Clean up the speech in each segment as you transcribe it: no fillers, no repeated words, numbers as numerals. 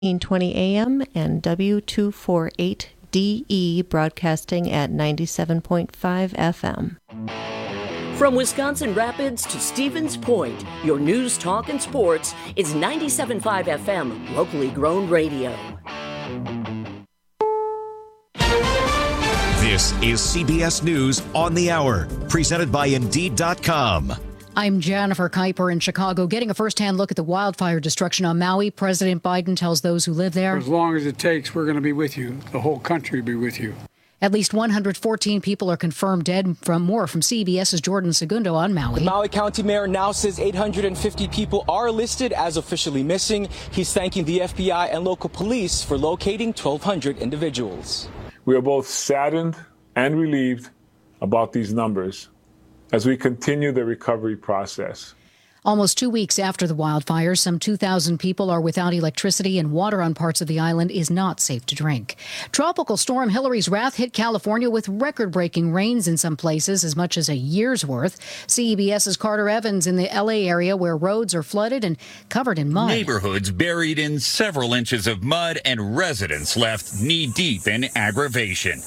1320 AM and W248DE broadcasting at 97.5 FM. From Wisconsin Rapids to Stevens Point, your news, talk, and sports is 97.5 FM, locally grown radio. This is CBS News on the Hour, presented by Indeed.com. I'm Jennifer Kuiper in Chicago. Getting a first-hand look at the wildfire destruction on Maui, President Biden tells those who live there, "For as long as it takes, we're going to be with you. The whole country will be with you." At least 114 people are confirmed dead. From CBS's Jordan Segundo on Maui. The Maui County Mayor now says 850 people are listed as officially missing. He's thanking the FBI and local police for locating 1,200 individuals. We are both saddened and relieved about these numbers as we continue the recovery process. Almost 2 weeks after the wildfires, some 2,000 people are without electricity, and water on parts of the island is not safe to drink. Tropical storm Hilary's wrath hit California with record-breaking rains in some places, as much as a year's worth. CBS's Carter Evans in the L.A. area, where roads are flooded and covered in mud. Neighborhoods buried in several inches of mud and residents left knee-deep in aggravation.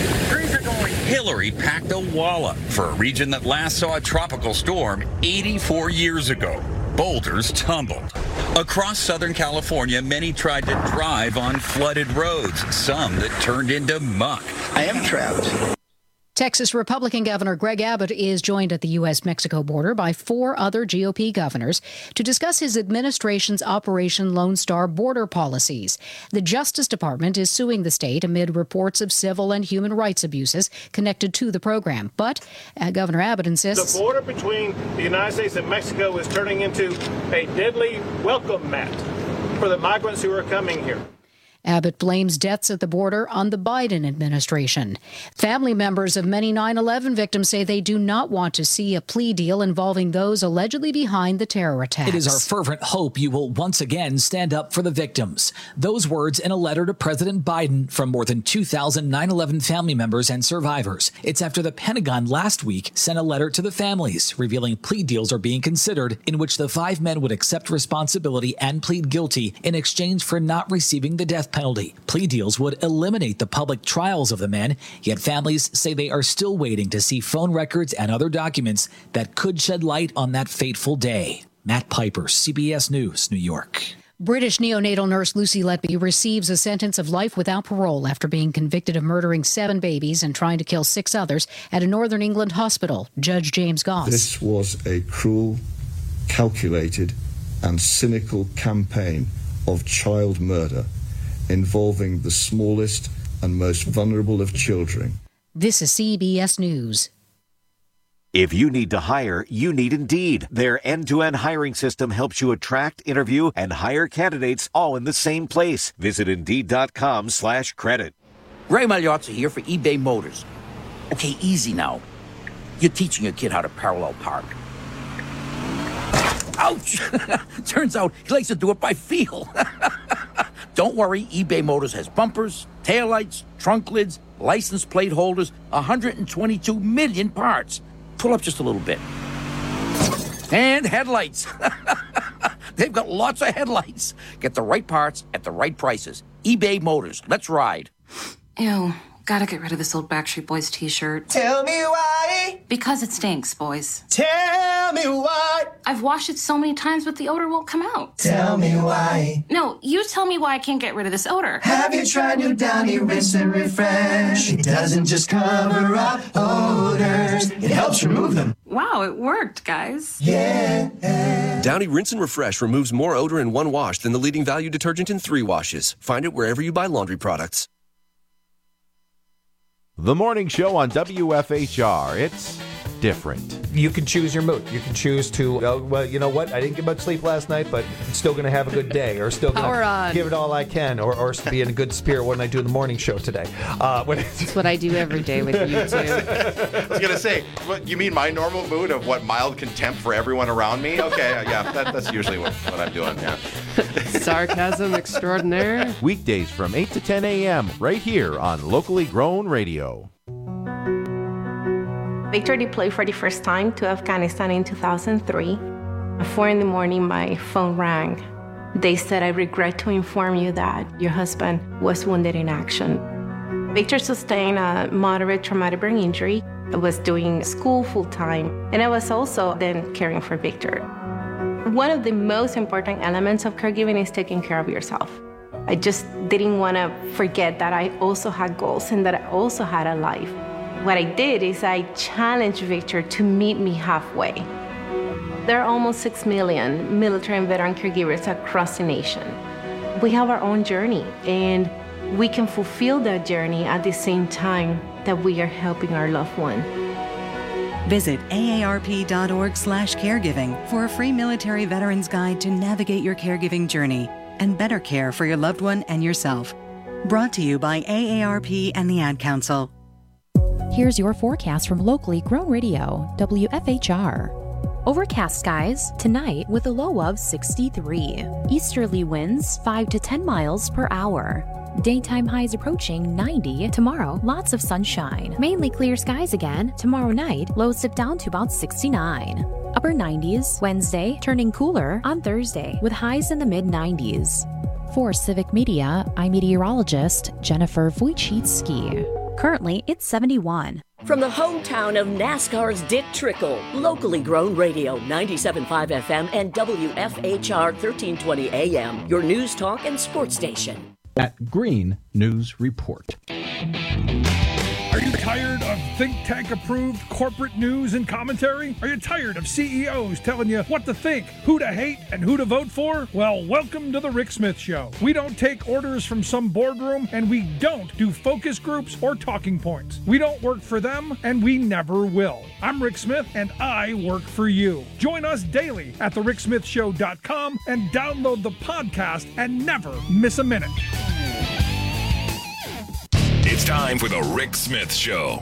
Hilary packed a wallop for a region that last saw a tropical storm 84 years ago. Boulders tumbled. Across Southern California, many tried to drive on flooded roads, some that turned into muck. I am trapped. Texas Republican Governor Greg Abbott is joined at the U.S.-Mexico border by 4 other GOP governors to discuss his administration's Operation Lone Star border policies. The Justice Department is suing the state amid reports of civil and human rights abuses connected to the program. But Governor Abbott insists the border between the United States and Mexico is turning into a deadly welcome mat for the migrants who are coming here. Abbott blames deaths at the border on the Biden administration. Family members of many 9/11 victims say they do not want to see a plea deal involving those allegedly behind the terror attacks. It is our fervent hope you will once again stand up for the victims. Those words in a letter to President Biden from more than 2,000 9/11 family members and survivors. It's after the Pentagon last week sent a letter to the families revealing plea deals are being considered in which the 5 men would accept responsibility and plead guilty in exchange for not receiving the death penalty. Plea deals would eliminate the public trials of the men, yet families say they are still waiting to see phone records and other documents that could shed light on that fateful day. Matt Piper, CBS News, New York. British neonatal nurse Lucy Letby receives a sentence of life without parole after being convicted of murdering 7 babies and trying to kill 6 others at a Northern England hospital. Judge James Goss. This was a cruel, calculated, and cynical campaign of child murder involving the smallest and most vulnerable of children. This is CBS News. If you need to hire, you need Indeed. Their end-to-end hiring system helps you attract, interview, and hire candidates all in the same place. Visit Indeed.com/credit. Ray Magliozzi here for eBay Motors. Okay, easy now. You're teaching your kid how to parallel park. Ouch! Turns out he likes to do it by feel. Don't worry, eBay Motors has bumpers, taillights, trunk lids, license plate holders, 122 million parts. Pull up just a little bit. And headlights. They've got lots of headlights. Get the right parts at the right prices. eBay Motors. Let's ride. Ew. Gotta get rid of this old Backstreet Boys t-shirt. Tell me why. Because it stinks, boys. Tell me why. I've washed it so many times, but the odor won't come out. Tell me why. No, you tell me why I can't get rid of this odor. Have you tried new Downy Rinse and Refresh? It doesn't just cover up odors, it helps remove them. Wow, it worked, guys. Yeah. Downy Rinse and Refresh removes more odor in 1 wash than the leading value detergent in 3 washes. Find it wherever you buy laundry products. The morning show on WFHR. It's different. You can choose your mood. You can choose to, well, you know what? I didn't get much sleep last night, but I'm still going to have a good day, or still going to give it all I can, or be in a good spirit when I do the morning show today. That's what I do every day with you, too. I was going to say, you mean my normal mood of what, mild contempt for everyone around me? Okay, yeah, that's usually what I'm doing, yeah. Sarcasm extraordinaire. Weekdays from 8 to 10 a.m. right here on Locally Grown Radio. Victor deployed for the first time to Afghanistan in 2003. At 4 a.m, my phone rang. They said, "I regret to inform you that your husband was wounded in action." Victor sustained a moderate traumatic brain injury. I was doing school full-time, and I was also then caring for Victor. One of the most important elements of caregiving is taking care of yourself. I just didn't want to forget that I also had goals and that I also had a life. What I did is I challenged Victor to meet me halfway. There are almost 6 million military and veteran caregivers across the nation. We have our own journey, and we can fulfill that journey at the same time that we are helping our loved one. Visit aarp.org/caregiving for a free military veterans guide to navigate your caregiving journey and better care for your loved one and yourself. Brought to you by AARP and the Ad Council. Here's your forecast from locally grown radio, WFHR. Overcast skies tonight with a low of 63. Easterly winds 5 to 10 miles per hour. Daytime highs approaching 90. Tomorrow, lots of sunshine. Mainly clear skies again. Tomorrow night, lows dip down to about 69. Upper 90s. Wednesday, turning cooler on Thursday with highs in the mid-90s. For Civic Media, I'm meteorologist Jennifer Wojcicki. Currently, it's 71. From the hometown of NASCAR's Dick Trickle, locally grown radio, 97.5 FM and WFHR 1320 AM, your news, talk, and sports station. At Green News Report. Are you tired of think tank approved corporate news and commentary? Are you tired of CEOs telling you what to think, who to hate, and who to vote for? Well, welcome to the Rick Smith Show. We don't take orders from some boardroom, and we don't do focus groups or talking points. We don't work for them, and we never will. I'm Rick Smith, and I work for you. Join us daily at thericksmithshow.com and download the podcast and never miss a minute. It's time for the Rick Smith Show.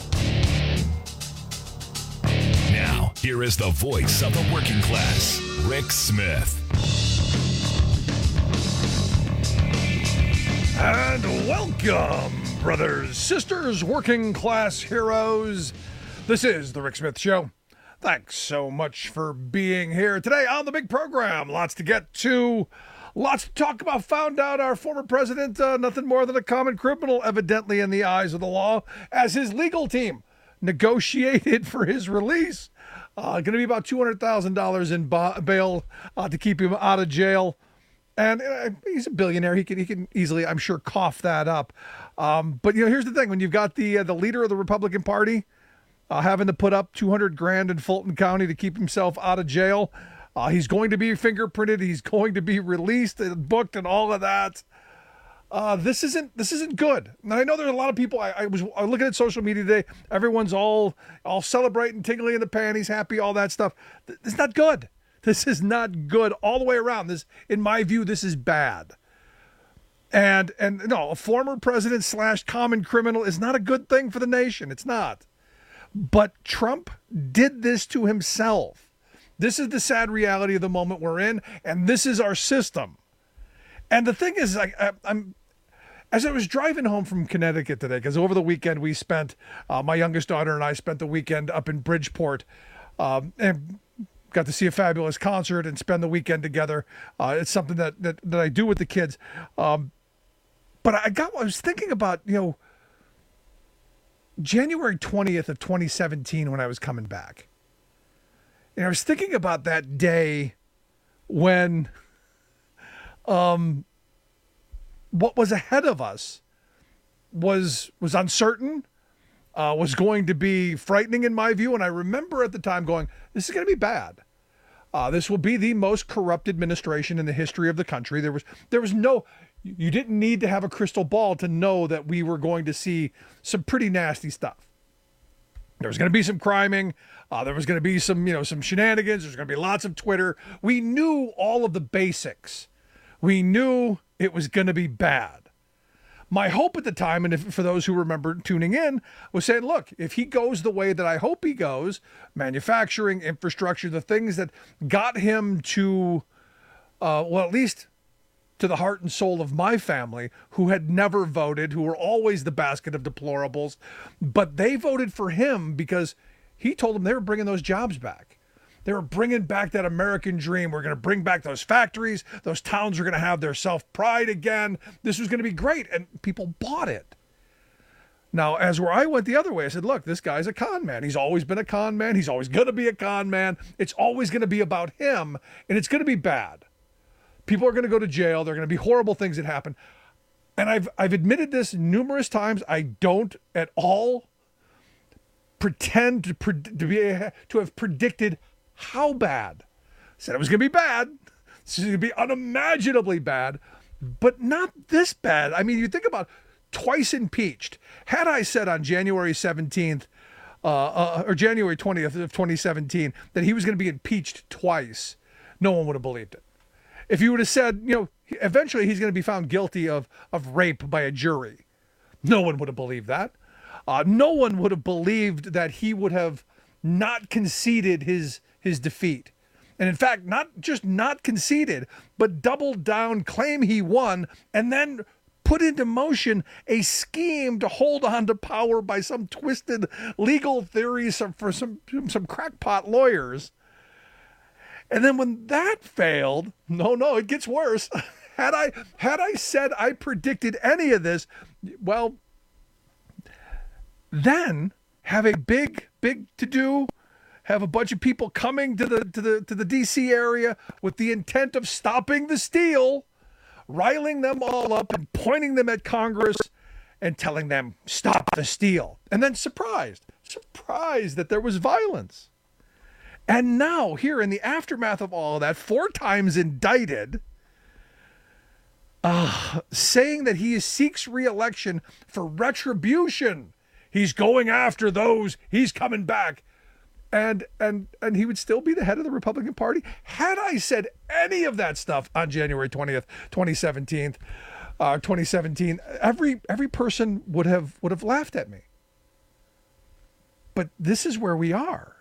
Now, here is the voice of the working class, Rick Smith. And welcome, brothers, sisters, working class heroes. This is the Rick Smith Show. Thanks so much for being here today on the big program. Lots to get to. Lots to talk about. Found out our former president, nothing more than a common criminal, evidently in the eyes of the law, as his legal team negotiated for his release. Going to be about $200,000 in bail to keep him out of jail. And he's a billionaire. He can easily, I'm sure, cough that up. But here's the thing: when you've got the leader of the Republican Party having to put up $200,000 in Fulton County to keep himself out of jail. He's going to be fingerprinted. He's going to be released and booked and all of that. This isn't good. And I know there's a lot of people. I was looking at social media today. Everyone's all celebrating, tingling in the panties, happy, all that stuff. It's not good. This is not good all the way around. This, in my view, this is bad. And no, a former president / common criminal is not a good thing for the nation. It's not. But Trump did this to himself. This is the sad reality of the moment we're in, and this is our system. And the thing is, I'm as I was driving home from Connecticut today, because over the weekend we spent, my youngest daughter and I spent the weekend up in Bridgeport, and got to see a fabulous concert and spend the weekend together. It's something that I do with the kids. But I was thinking about, January 20th of 2017 when I was coming back. And I was thinking about that day when what was ahead of us was uncertain, was going to be frightening in my view. And I remember at the time going, this is going to be bad. This will be the most corrupt administration in the history of the country. There was no, you didn't need to have a crystal ball to know that we were going to see some pretty nasty stuff. There was going to be some criming. There was going to be some shenanigans. There's going to be lots of Twitter. We knew all of the basics. We knew it was going to be bad. My hope at the time, and for those who remember tuning in, was saying, look, if he goes the way that I hope he goes, manufacturing, infrastructure, the things that got him to, at least to the heart and soul of my family, who had never voted, who were always the basket of deplorables, but they voted for him because he told them they were bringing those jobs back. They were bringing back that American dream. We're going to bring back those factories. Those towns are going to have their self-pride again. This was going to be great, and people bought it. Now, as where I went the other way, I said, look, this guy's a con man. He's always been a con man. He's always going to be a con man. It's always going to be about him, and it's going to be bad. People are going to go to jail. There are going to be horrible things that happen. And I've admitted this numerous times. I don't at all pretend to have predicted how bad. I said it was going to be bad. This is going to be unimaginably bad, but not this bad. I mean, you think about twice impeached. Had I said on January 17th or January 20th of 2017 that he was going to be impeached twice, no one would have believed it. If you would have said, eventually he's going to be found guilty of rape by a jury, no one would have believed that. No one would have believed that he would have not conceded his defeat. And in fact, not just not conceded, but doubled down, claim he won, and then put into motion a scheme to hold on to power by some twisted legal theories for some crackpot lawyers. And then when that failed, no, it gets worse. Had I said I predicted any of this, well, then have a big to-do, have a bunch of people coming to the DC area with the intent of stopping the steal, riling them all up and pointing them at Congress and telling them, stop the steal. And then surprised that there was violence. And now, here in the aftermath of all of that, 4 times indicted, saying that he seeks re-election for retribution. He's going after those. He's coming back. And he would still be the head of the Republican Party. Had I said any of that stuff on January 20th, 2017, every person would have laughed at me. But this is where we are.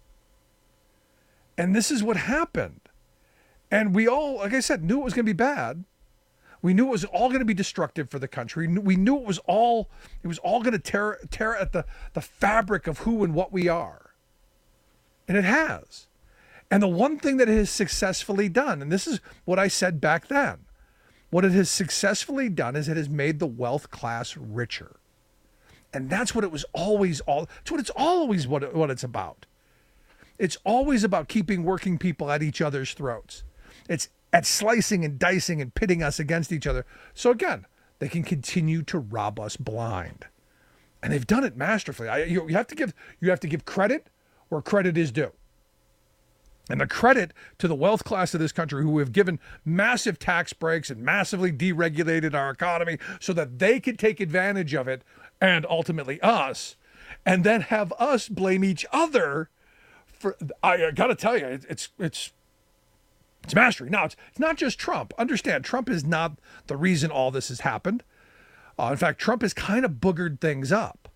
And this is what happened. And we all, like I said, knew it was going to be bad. We knew it was all going to be destructive for the country. We knew it was all going to tear at the fabric of who and what we are. And it has. And the one thing that it has successfully done, and this is what I said back then, what it has successfully done is it has made the wealth class richer. And that's what it was always what it's about. It's always about keeping working people at each other's throats. It's at slicing and dicing and pitting us against each other. So again, they can continue to rob us blind. And they've done it masterfully. You have to give credit where credit is due. And the credit to the wealth class of this country, who have given massive tax breaks and massively deregulated our economy so that they could take advantage of it, and ultimately us, and then have us blame each other for. I got to tell you, it's mastery. Now, it's not just Trump. Understand, Trump is not the reason all this has happened. In fact, Trump has kind of boogered things up,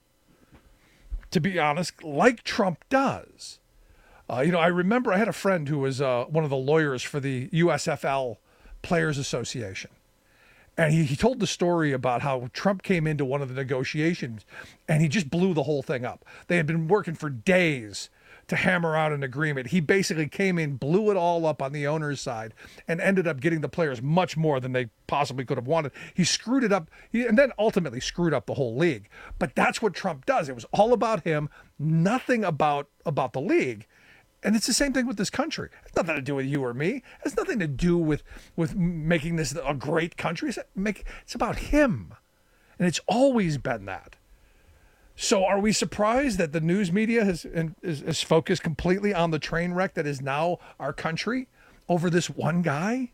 to be honest, like Trump does. I remember I had a friend who was one of the lawyers for the USFL Players Association. And he told the story about how Trump came into one of the negotiations and he just blew the whole thing up. They had been working for days to hammer out an agreement. He basically came in, blew it all up on the owner's side, and ended up getting the players much more than they possibly could have wanted. He screwed it up, and then ultimately screwed up the whole league. But that's what Trump does. It was all about him, nothing about the league. And it's the same thing with this country. It has nothing to do with you or me. It has nothing to do with making this a great country. It's about him. And it's always been that. So are we surprised that the news media is focused completely on the train wreck that is now our country over this one guy?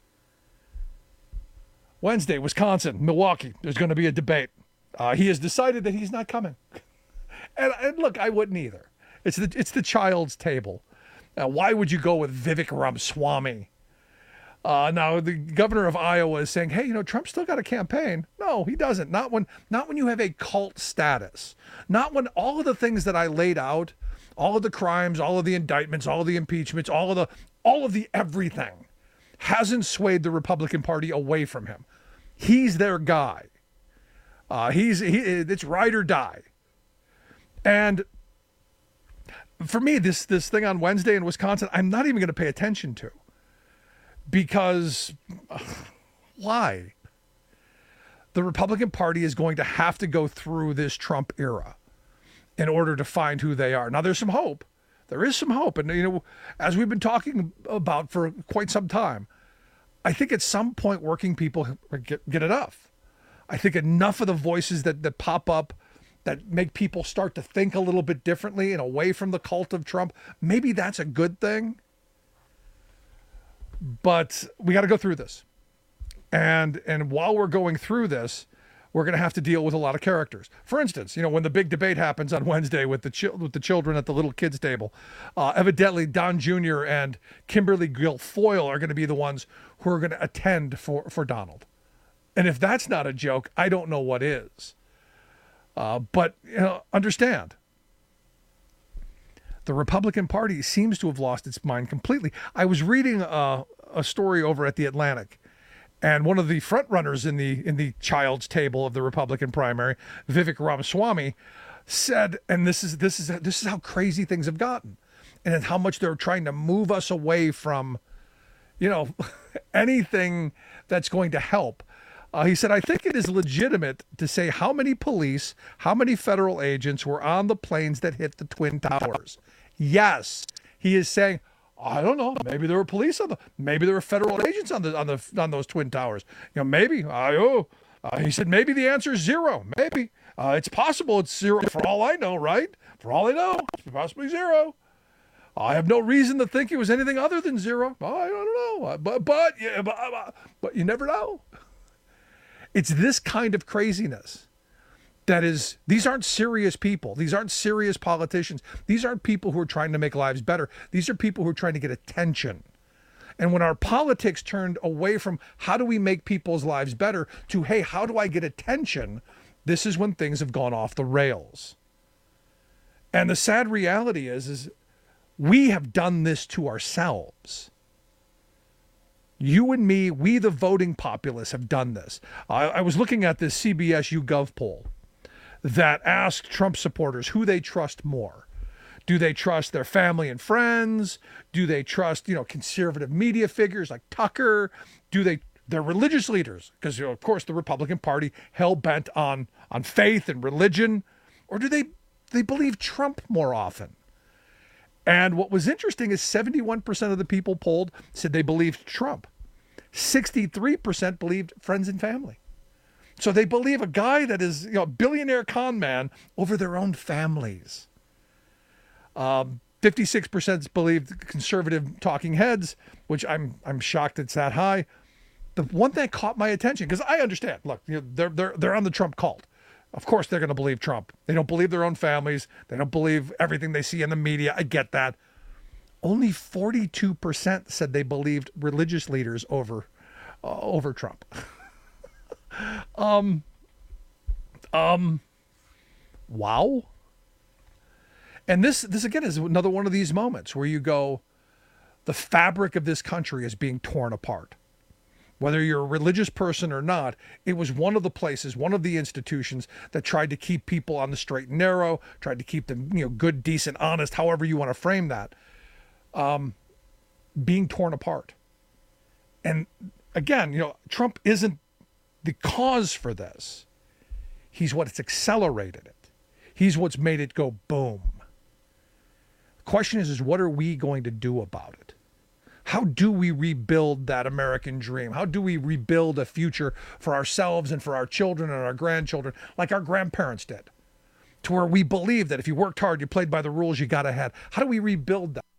Wednesday, Wisconsin, Milwaukee, there's going to be a debate. He has decided that he's not coming. And look, I wouldn't either. It's the child's table. Why would you go with Vivek Ramaswamy? Now the governor of Iowa is saying, "Hey, Trump's still got a campaign." No, he doesn't. Not when you have a cult status. Not when all of the things that I laid out, all of the crimes, all of the indictments, all of the impeachments, all of the everything hasn't swayed the Republican Party away from him. He's their guy. It's ride or die. And for me, this thing on Wednesday in Wisconsin, I'm not even going to pay attention to. Because why? The Republican Party is going to have to go through this Trump era in order to find who they are. Now, there's some hope. There is some hope. And, as we've been talking about for quite some time, I think at some point working people get enough. I think enough of the voices that pop up that make people start to think a little bit differently and away from the cult of Trump, maybe that's a good thing. But we got to go through this. And while we're going through this, we're going to have to deal with a lot of characters. For instance, when the big debate happens on Wednesday with the children at the little kids table, evidently Don Jr. and Kimberly Guilfoyle are going to be the ones who are going to attend for Donald. And if that's not a joke, I don't know what is. But understand, the Republican Party seems to have lost its mind completely. I was reading a story over at The Atlantic, and one of the front runners in the child's table of the Republican primary, Vivek Ramaswamy, said, and this is how crazy things have gotten, and how much they're trying to move us away from, anything that's going to help. He said, I think it is legitimate to say how many police, how many federal agents were on the planes that hit the Twin Towers. Yes, he is saying, I don't know. Maybe there were police maybe there were federal agents on those Twin Towers. Maybe. He said, maybe the answer is zero. Maybe. It's possible it's zero for all I know, right? For all I know, it's possibly zero. I have no reason to think it was anything other than zero. I don't know. But you never know. It's this kind of craziness these aren't serious people. These aren't serious politicians. These aren't people who are trying to make lives better. These are people who are trying to get attention. And when our politics turned away from how do we make people's lives better to, hey, how do I get attention? This is when things have gone off the rails. And the sad reality is we have done this to ourselves. You and me, we the voting populace have done this. I was looking at this CBS YouGov poll that asked Trump supporters who they trust more. Do they trust their family and friends? Do they trust, conservative media figures like Tucker? Their religious leaders? Because, of course, the Republican Party hell-bent on faith and religion. Or do they believe Trump more often? And what was interesting is 71% of the people polled said they believed Trump. 63% believed friends and family. So they believe a guy that is, a billionaire con man over their own families. 56% believed conservative talking heads, which I'm shocked it's that high. The one that caught my attention, because I understand, look, they're on the Trump cult. Of course they're going to believe Trump. They don't believe their own families. They don't believe everything they see in the media. I get that. Only 42% said they believed religious leaders over Trump. Wow. And this again is another one of these moments where you go, the fabric of this country is being torn apart. Whether you're a religious person or not, it was one of the places, one of the institutions that tried to keep people on the straight and narrow, tried to keep them, good, decent, honest, however you want to frame that, being torn apart. And again, Trump isn't the cause for this. He's what's accelerated it. He's what's made it go boom. The question is what are we going to do about it? How do we rebuild that American dream? How do we rebuild a future for ourselves and for our children and our grandchildren like our grandparents did? To where we believe that if you worked hard, you played by the rules, you got ahead. How do we rebuild that?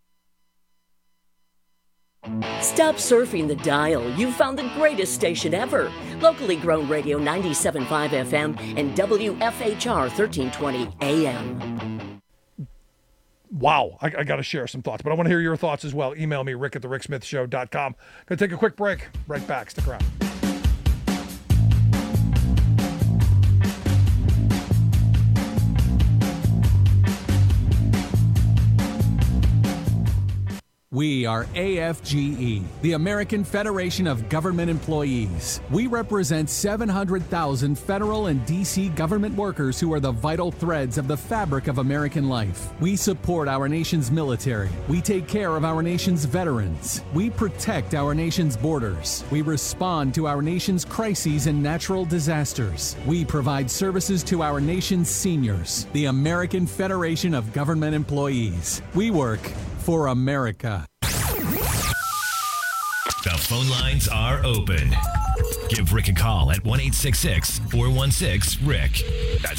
Stop surfing the dial. You've found the greatest station ever. Locally grown radio 97.5 FM and WFHR 1320 AM. Wow, I got to share some thoughts, but I want to hear your thoughts as well. Email me, rick@thericksmithshow.com. Going to take a quick break. Right back. Stick around. We We are AFGE, the American Federation of Government Employees. We represent 700,000 federal and D.C. government workers who are the vital threads of the fabric of American life. We support our nation's military. We take care of our nation's veterans. We protect our nation's borders. We respond to our nation's crises and natural disasters. We provide services to our nation's seniors. The American Federation of Government Employees. We work for America. The phone lines are open. Give Rick a call at 1-866-416-RICK. That's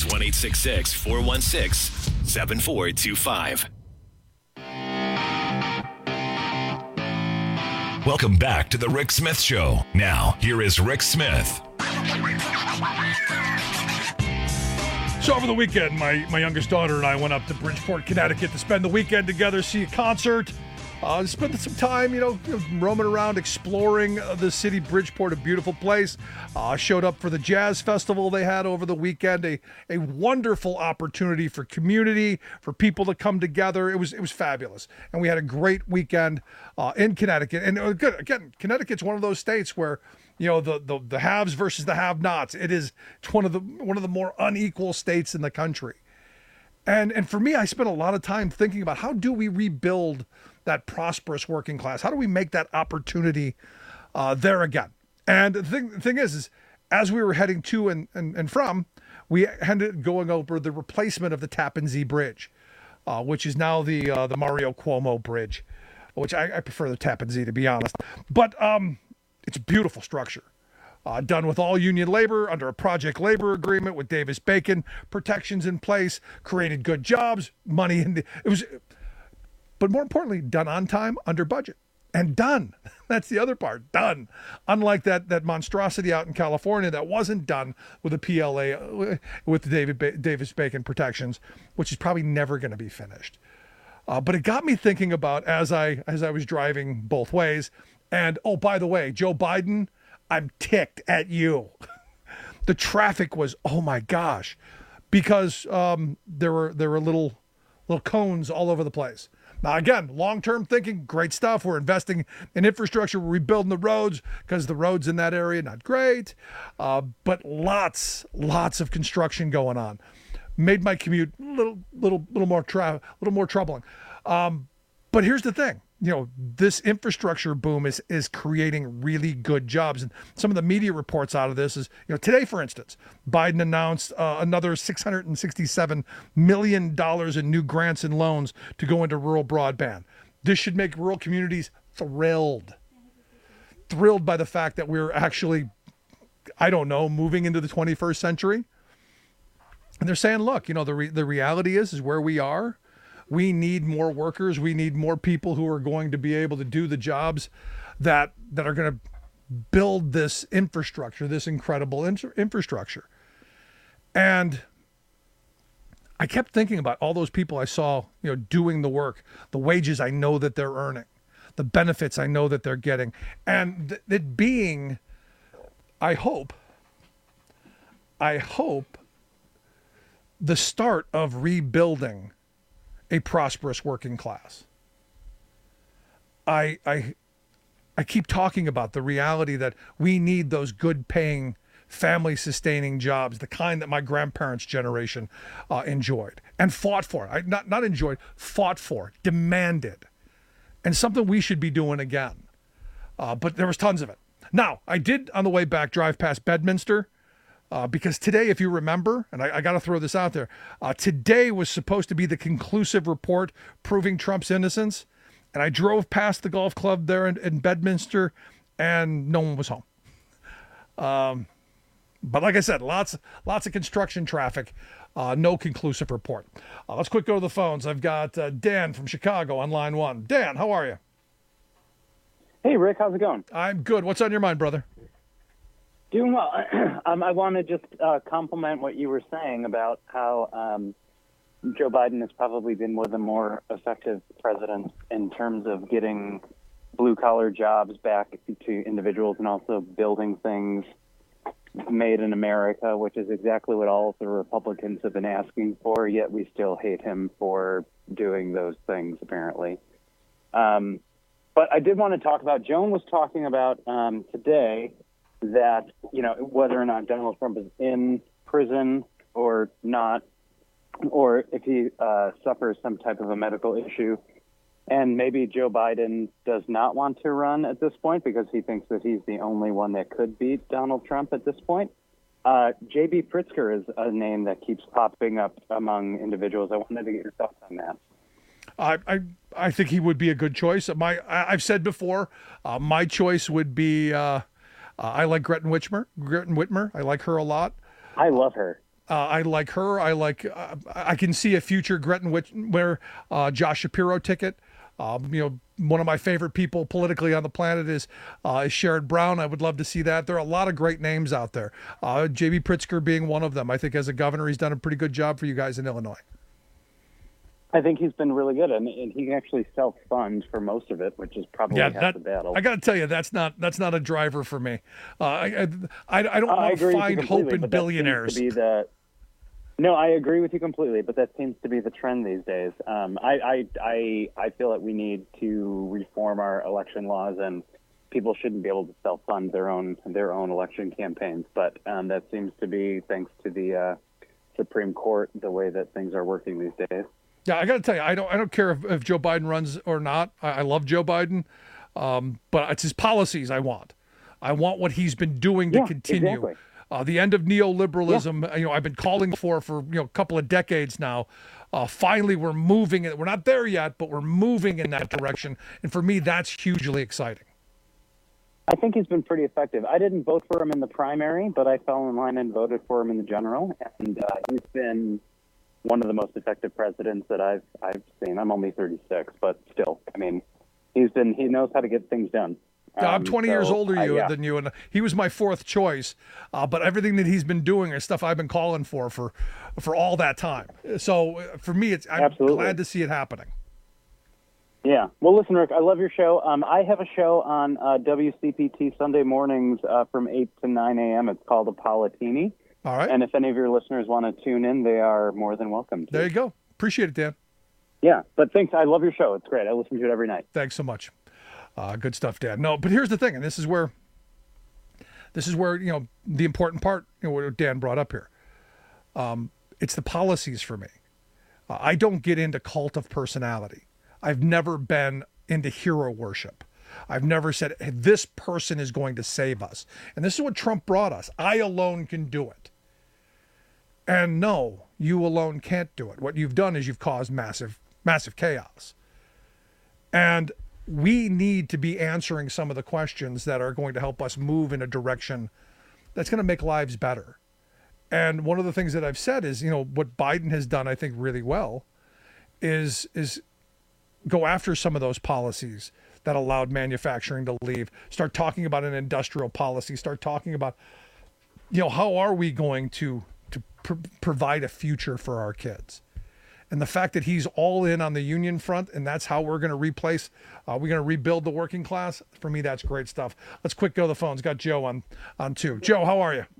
1-866-416-7425. Welcome back to the Rick Smith Show. Now, here is Rick Smith. So over the weekend, my youngest daughter and I went up to Bridgeport, Connecticut to spend the weekend together, see a concert, spend some time, roaming around, exploring the city. Bridgeport, a beautiful place. Showed up for the jazz festival they had over the weekend. A wonderful opportunity for community, for people to come together. It was fabulous, and we had a great weekend in Connecticut. And again, Connecticut's one of those states where, the haves versus the have-nots. It's one of the more unequal states in the country. And for me, I spent a lot of time thinking about how do we rebuild that prosperous working class? How do we make that opportunity there again? And the thing is as we were heading to and from, we ended going over the replacement of the Tappan Zee Bridge, which is now the Mario Cuomo Bridge, which I prefer the Tappan Zee, to be honest. But it's a beautiful structure. Done with all union labor under a project labor agreement with Davis-Bacon, protections in place, created good jobs, money in but more importantly, done on time, under budget, and done. That's the other part, done. Unlike that monstrosity out in California that wasn't done with the PLA, with the Davis-Bacon protections, which is probably never going to be finished. But it got me thinking about as I was driving both ways. And, oh, by the way, Joe Biden, I'm ticked at you. The traffic was, oh my gosh, because there were little cones all over the place. Now, again, long-term thinking, great stuff. We're investing in infrastructure. We're rebuilding the roads because the roads in that area not great, but lots of construction going on. Made my commute a little more troubling. But here's the thing. This infrastructure boom is creating really good jobs. And some of the media reports out of this is, today, for instance, Biden announced another $667 million in new grants and loans to go into rural broadband. This should make rural communities thrilled by the fact that we're actually, moving into the 21st century. And they're saying, look, the reality is where we are. We need more workers. We need more people who are going to be able to do the jobs that are going to build this infrastructure, this incredible infrastructure. And I kept thinking about all those people I saw, doing the work, the wages I know that they're earning, the benefits I know that they're getting, and it being, I hope, the start of rebuilding a prosperous working class. I keep talking about the reality that we need those good paying, family sustaining jobs, the kind that my grandparents' generation enjoyed and fought for. Not enjoyed, fought for, demanded, and something we should be doing again. But there was tons of it. Now, I did on the way back drive past Bedminster. Because today, if you remember, and I got to throw this out there, today was supposed to be the conclusive report proving Trump's innocence. And I drove past the golf club there in Bedminster, and no one was home. But like I said, lots of construction traffic, no conclusive report. Let's quick go to the phones. I've got Dan from Chicago on line one. Dan, how are you? Hey, Rick, how's it going? I'm good. What's on your mind, brother? Doing well. I want to just compliment what you were saying about how Joe Biden has probably been one of the more effective presidents in terms of getting blue-collar jobs back to individuals and also building things made in America, which is exactly what all of the Republicans have been asking for, yet we still hate him for doing those things, apparently. But I did want to talk about, Joan was talking about today that, whether or not Donald Trump is in prison or not, or if he suffers some type of a medical issue. And maybe Joe Biden does not want to run at this point because he thinks that he's the only one that could beat Donald Trump at this point. J.B. Pritzker is a name that keeps popping up among individuals. I wanted to get your thoughts on that. I think he would be a good choice. I've said before, my choice would be I like Gretchen Whitmer. I like her a lot. I love her. I like her. I can see a future Gretchen Whitmer, Josh Shapiro ticket. One of my favorite people politically on the planet is Sherrod Brown. I would love to see that. There are a lot of great names out there. J.B. Pritzker being one of them. I think as a governor, he's done a pretty good job for you guys in Illinois. I think he's been really good, and he can actually self-fund for most of it, which is probably half the battle. I got to tell you, that's not a driver for me. I don't want to find hope in billionaires. No, I agree with you completely, but that seems to be the trend these days. I feel that we need to reform our election laws, and people shouldn't be able to self-fund their own election campaigns. But that seems to be, thanks to the Supreme Court, the way that things are working these days. Yeah, I got to tell you, I don't care if Joe Biden runs or not. I love Joe Biden, but it's his policies I want. I want what he's been doing to continue. Exactly. The end of neoliberalism, I've been calling for a couple of decades now. Finally, we're moving. We're not there yet, but we're moving in that direction. And for me, that's hugely exciting. I think he's been pretty effective. I didn't vote for him in the primary, but I fell in line and voted for him in the general. And he's been one of the most effective presidents that I've seen. I'm only 36, but still, he knows how to get things done. I'm 20 years older than you, and he was my fourth choice. But everything that he's been doing is stuff I've been calling for all that time. So for me, I'm glad to see it happening. Yeah. Well, listen, Rick, I love your show. I have a show on WCPT Sunday mornings from 8 to 9 a.m. It's called Apollatini. All right. And if any of your listeners want to tune in, they are more than welcome to. There you go. Appreciate it, Dan. Yeah, but thanks. I love your show. It's great. I listen to it every night. Thanks so much. Good stuff, Dan. No, but here's the thing, and this is where the important part, what Dan brought up here. It's the policies for me. I don't get into cult of personality. I've never been into hero worship. I've never said, hey, this person is going to save us. And this is what Trump brought us. I alone can do it. And no, you alone can't do it. What you've done is you've caused massive, massive chaos. And we need to be answering some of the questions that are going to help us move in a direction that's going to make lives better. And one of the things that I've said is, what Biden has done, I think, really well is go after some of those policies that allowed manufacturing to leave, start talking about an industrial policy, start talking about, how are we going to provide a future for our kids? And the fact that he's all in on the union front, and that's how we're going to we're going to rebuild the working class. For me, that's great stuff. Let's quick go to the phones. Got Joe on two. Joe, how are you?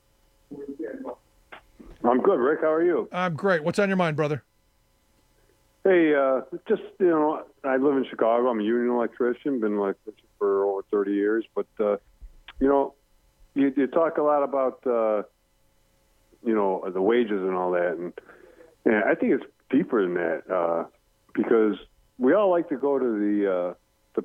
I'm good, Rick. How are you? I'm great. What's on your mind, brother? Hey, I live in Chicago. I'm a union electrician, been an electrician for over 30 years. But, you talk a lot about, the wages and all that. And I think it's deeper than that because we all like to go to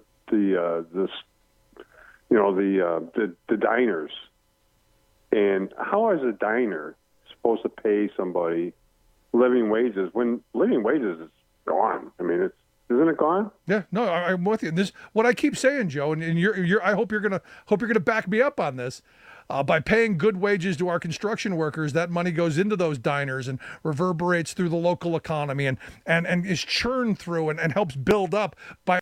the diners. And how is a diner supposed to pay somebody living wages when living wages is gone? Isn't it gone? Yeah, no, I'm with you. And this, what I keep saying, Joe, and you're I hope you're gonna back me up on this. By paying good wages to our construction workers, that money goes into those diners and reverberates through the local economy and is churned through and helps build up by.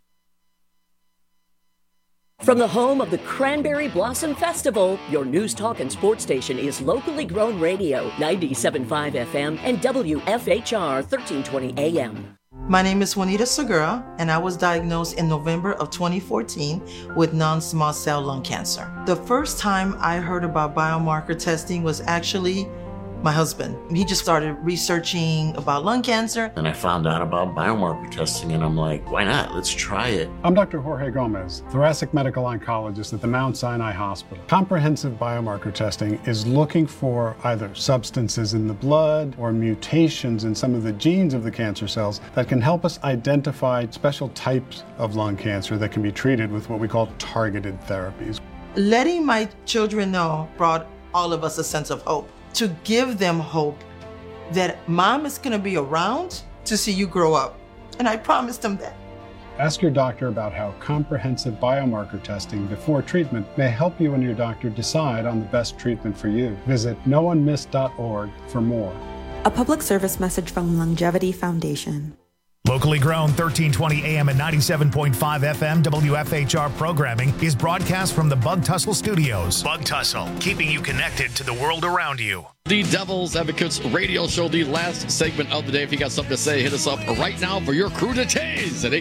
From the home of the Cranberry Blossom Festival, your news, talk, and sports station is Locally Grown Radio, 97.5 FM and WFHR 1320 AM. My name is Juanita Segura, and I was diagnosed in November of 2014 with non-small cell lung cancer. The first time I heard about biomarker testing was actually my husband. He just started researching about lung cancer. And I found out about biomarker testing, and I'm like, why not? Let's try it. I'm Dr. Jorge Gomez, thoracic medical oncologist at the Mount Sinai Hospital. Comprehensive biomarker testing is looking for either substances in the blood or mutations in some of the genes of the cancer cells that can help us identify special types of lung cancer that can be treated with what we call targeted therapies. Letting my children know brought all of us a sense of hope. To give them hope that mom is going to be around to see you grow up. And I promised them that. Ask your doctor about how comprehensive biomarker testing before treatment may help you and your doctor decide on the best treatment for you. Visit noonemiss.org for more. A public service message from Longevity Foundation. Locally grown 1320 AM and 97.5 FM WFHR programming is broadcast from the Bug Tussle Studios. Bug Tussle, keeping you connected to the world around you. The Devil's Advocates radio show, the last segment of the day. If you got something to say, hit us up right now for your crew to tase at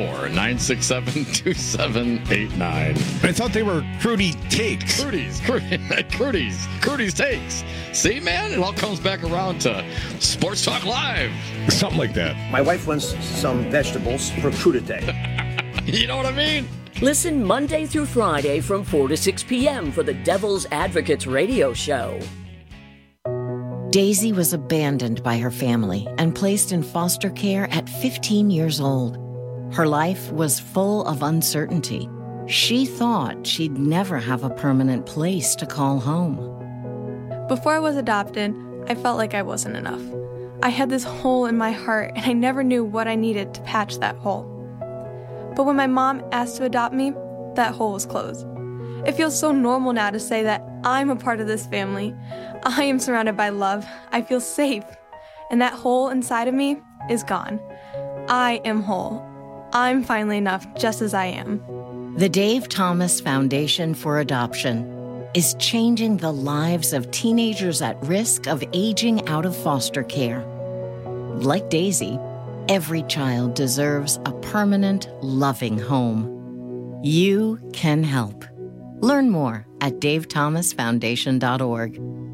844-967-2789. I thought they were Crudy Takes. Crudy's Takes. See, man, it all comes back around to Sports Talk Live. Something like that. My wife wants some vegetables for crudité. You know what I mean? Listen Monday through Friday from 4 to 6 p.m. for the Devil's Advocates radio show. Daisy was abandoned by her family and placed in foster care at 15 years old. Her life was full of uncertainty. She thought she'd never have a permanent place to call home. Before I was adopted, I felt like I wasn't enough. I had this hole in my heart, and I never knew what I needed to patch that hole. But when my mom asked to adopt me, that hole was closed. It feels so normal now to say that I'm a part of this family. I am surrounded by love. I feel safe. And that hole inside of me is gone. I am whole. I'm finally enough just as I am. The Dave Thomas Foundation for Adoption is changing the lives of teenagers at risk of aging out of foster care. Like Daisy, every child deserves a permanent, loving home. You can help. Learn more at davethomasfoundation.org.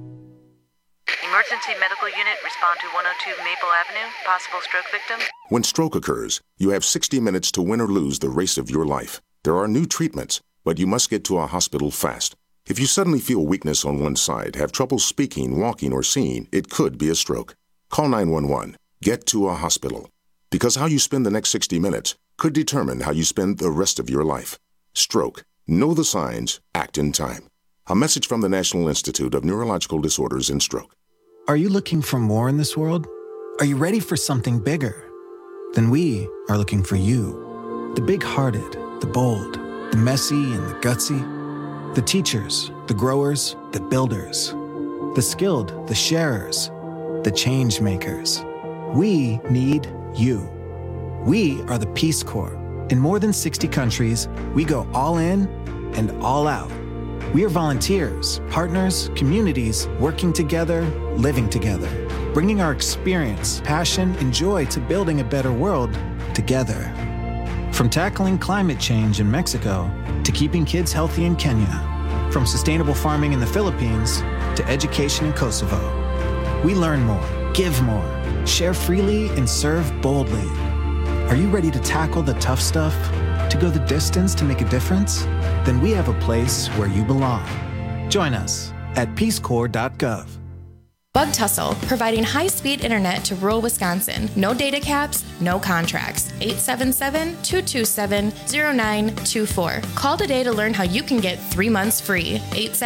Emergency medical unit, respond to 102 Maple Avenue, possible stroke victim. When stroke occurs, you have 60 minutes to win or lose the race of your life. There are new treatments, but you must get to a hospital fast. If you suddenly feel weakness on one side, have trouble speaking, walking, or seeing, it could be a stroke. Call 911. Get to a hospital. Because how you spend the next 60 minutes could determine how you spend the rest of your life. Stroke. Know the signs. Act in time. A message from the National Institute of Neurological Disorders and Stroke. Are you looking for more in this world? Are you ready for something bigger? Then we are looking for you. The big-hearted, the bold, the messy and the gutsy. The teachers, the growers, the builders. The skilled, the sharers, the change makers. We need you. We are the Peace Corps. In more than 60 countries, we go all in and all out. We are volunteers, partners, communities, working together, living together, bringing our experience, passion, and joy to building a better world together. From tackling climate change in Mexico to keeping kids healthy in Kenya, from sustainable farming in the Philippines to education in Kosovo. We learn more, give more, share freely, and serve boldly. Are you ready to tackle the tough stuff? To go the distance to make a difference? Then we have a place where you belong. Join us at peacecorps.gov. Bug Tussle, providing high-speed internet to rural Wisconsin. No data caps, no contracts. 877-227-0924. Call today to learn how you can get 3 months free.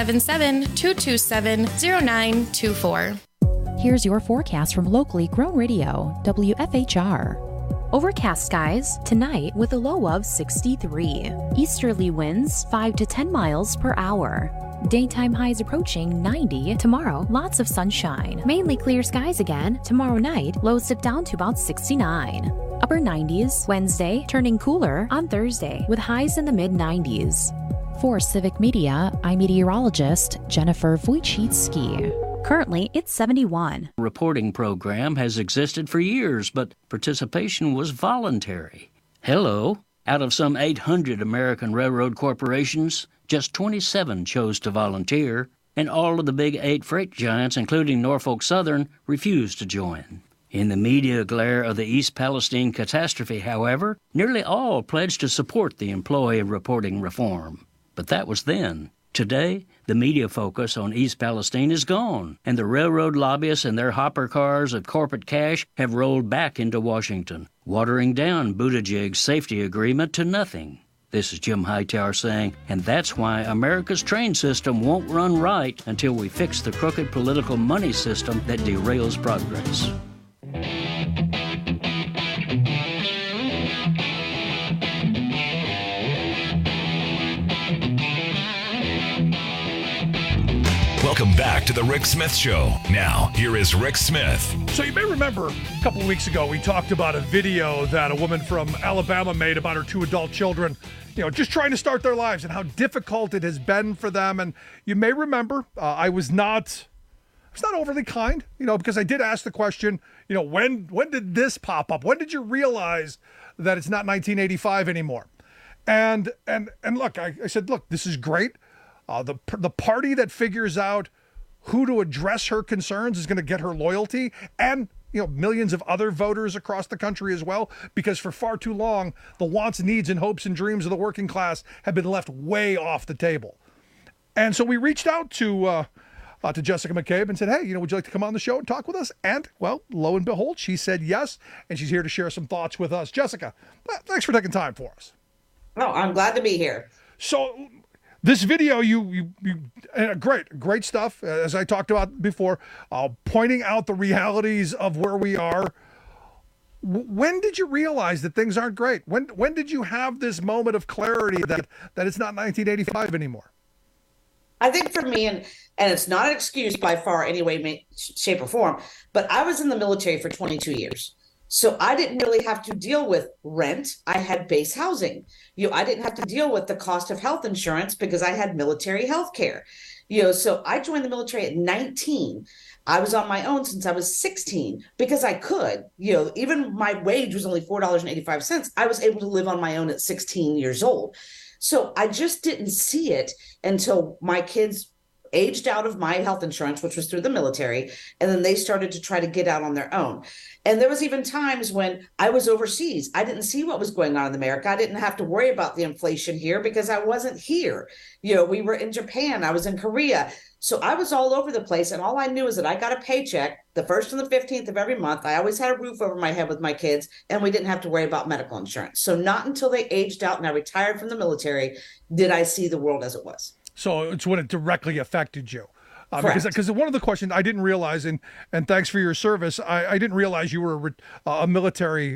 877-227-0924. Here's your forecast from locally grown radio, WFHR. Overcast skies tonight with a low of 63. Easterly winds 5 to 10 miles per hour. Daytime highs approaching 90. Tomorrow, lots of sunshine. Mainly clear skies again. Tomorrow night, lows dip down to about 69. Upper 90s. Wednesday, turning cooler on Thursday with highs in the mid-90s. For Civic Media, I'm meteorologist Jennifer Wojcicki. Currently, it's 71. The reporting program has existed for years, but participation was voluntary. Hello. Out of some 800 American railroad corporations, just 27 chose to volunteer, and all of the big 8 freight giants, including Norfolk Southern, refused to join. In the media glare of the East Palestine catastrophe, however, nearly all pledged to support the employee reporting reform. But that was then. Today, the media focus on East Palestine is gone, and the railroad lobbyists and their hopper cars of corporate cash have rolled back into Washington, watering down Buttigieg's safety agreement to nothing. This is Jim Hightower saying, and that's why America's train system won't run right until we fix the crooked political money system that derails progress. Welcome back to the Rick Smith Show. Now, here is Rick Smith. So you may remember a couple of weeks ago, we talked about a video that a woman from Alabama made about her 2 adult children, just trying to start their lives and how difficult it has been for them. And you may remember I was not overly kind, because I did ask the question, when did this pop up? When did you realize that it's not 1985 anymore? And look, I said, look, this is great. The party that figures out who to address her concerns is going to get her loyalty and, millions of other voters across the country as well, because for far too long, the wants, needs, and hopes and dreams of the working class have been left way off the table. And so we reached out to Jessica McCabe and said, hey, would you like to come on the show and talk with us? And, well, lo and behold, she said yes, and she's here to share some thoughts with us. Jessica, thanks for taking time for us. Oh, I'm glad to be here. So this video, you great stuff, as I talked about before, pointing out the realities of where we are. When did you realize that things aren't great? When did you have this moment of clarity that it's not 1985 anymore? I think for me, and it's not an excuse by far any way, shape, or form, but I was in the military for 22 years. So I didn't really have to deal with rent. I had base housing. I didn't have to deal with the cost of health insurance because I had military health care. So I joined the military at 19. I was on my own since I was 16 because I could. Even my wage was only $4.85. I was able to live on my own at 16 years old. So I just didn't see it until my kids aged out of my health insurance, which was through the military, and then they started to try to get out on their own. And there was even times when I was overseas. I didn't see what was going on in America. I didn't have to worry about the inflation here because I wasn't here. We were in Japan. I was in Korea. So I was all over the place. And all I knew is that I got a paycheck the 1st and the 15th of every month. I always had a roof over my head with my kids, and we didn't have to worry about medical insurance. So not until they aged out and I retired from the military did I see the world as it was. So it's when it directly affected you. Because one of the questions I didn't realize, and thanks for your service, I didn't realize you were a military,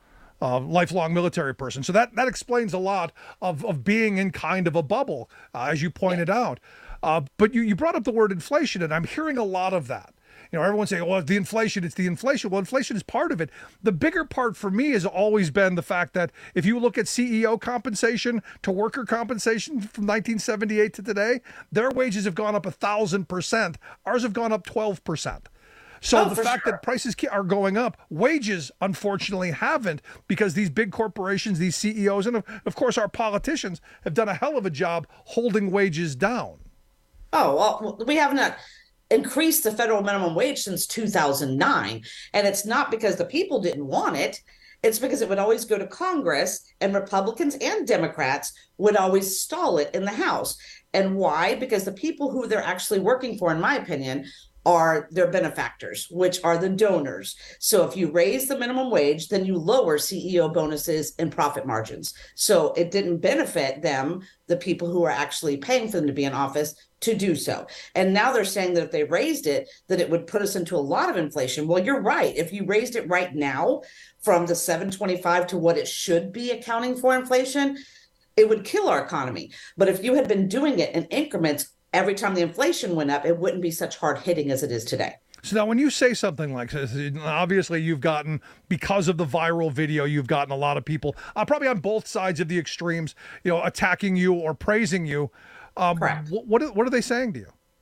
lifelong military person. So that explains a lot of being in kind of a bubble, as you pointed out. But you brought up the word inflation, and I'm hearing a lot of that. Everyone's saying, well, it's the inflation. Well, inflation is part of it. The bigger part for me has always been the fact that if you look at CEO compensation to worker compensation from 1978 to today, their wages have gone up 1,000%. Ours have gone up 12%. So the fact that prices are going up, wages, unfortunately, haven't, because these big corporations, these CEOs, and of course our politicians have done a hell of a job holding wages down. Oh, well, we have not increased the federal minimum wage since 2009. And it's not because the people didn't want it. It's because it would always go to Congress, and Republicans and Democrats would always stall it in the House. And why? Because the people who they're actually working for, in my opinion, are their benefactors, which are the donors. So if you raise the minimum wage, then you lower CEO bonuses and profit margins. So it didn't benefit them, the people who are actually paying for them to be in office, to do so. And now they're saying that if they raised it, that it would put us into a lot of inflation. Well, you're right. If you raised it right now from the 725 to what it should be accounting for inflation, it would kill our economy. But if you had been doing it in increments, every time the inflation went up, it wouldn't be such hard hitting as it is today. So now when you say something like this, obviously you've gotten, because of the viral video, you've gotten a lot of people, probably on both sides of the extremes, attacking you or praising you. Correct. What are they saying to you?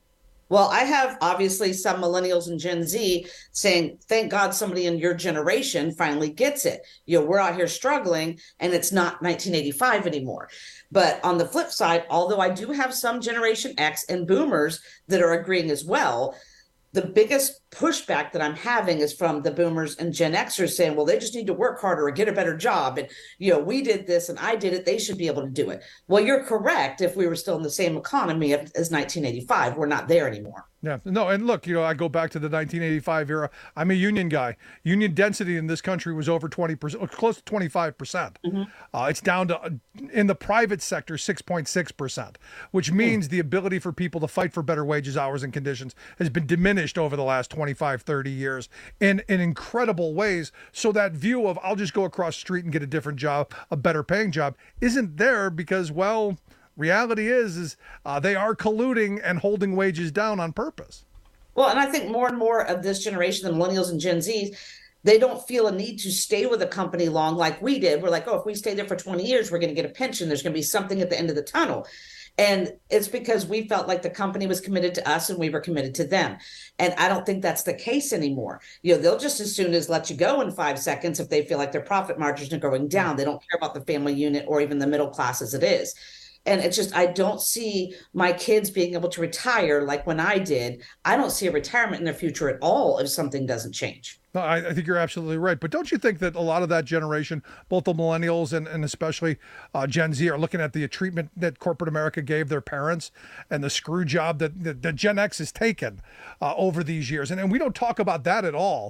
Well, I have obviously some millennials and Gen Z saying, thank God somebody in your generation finally gets it. We're out here struggling and it's not 1985 anymore. But on the flip side, although I do have some Generation X and boomers that are agreeing as well, the biggest pushback that I'm having is from the boomers and Gen Xers saying, well, they just need to work harder or get a better job. And, we did this and I did it. They should be able to do it. Well, you're correct. If we were still in the same economy as 1985, we're not there anymore. Yeah, no, and look, I go back to the 1985 era. I'm a union guy. Union density in this country was over 20%, close to 25%. It's down to, in the private sector, 6.6%, which means the ability for people to fight for better wages, hours, and conditions has been diminished over the last 25, 30 years in incredible ways. So that view of I'll just go across the street and get a different job, a better paying job, isn't there because, well, reality is they are colluding and holding wages down on purpose. Well, and I think more and more of this generation, the millennials and Gen Zs, they don't feel a need to stay with a company long like we did. We're like, oh, if we stay there for 20 years, we're going to get a pension. There's going to be something at the end of the tunnel. And it's because we felt like the company was committed to us and we were committed to them. And I don't think that's the case anymore. They'll just as soon as let you go in 5 seconds if they feel like their profit margins are going down. They don't care about the family unit or even the middle class as it is. And it's just, I don't see my kids being able to retire like when I did. I don't see a retirement in their future at all if something doesn't change. No, I think you're absolutely right. But don't you think that a lot of that generation, both the millennials and especially Gen Z, are looking at the treatment that corporate America gave their parents and the screw job that Gen X has taken over these years? And we don't talk about that at all.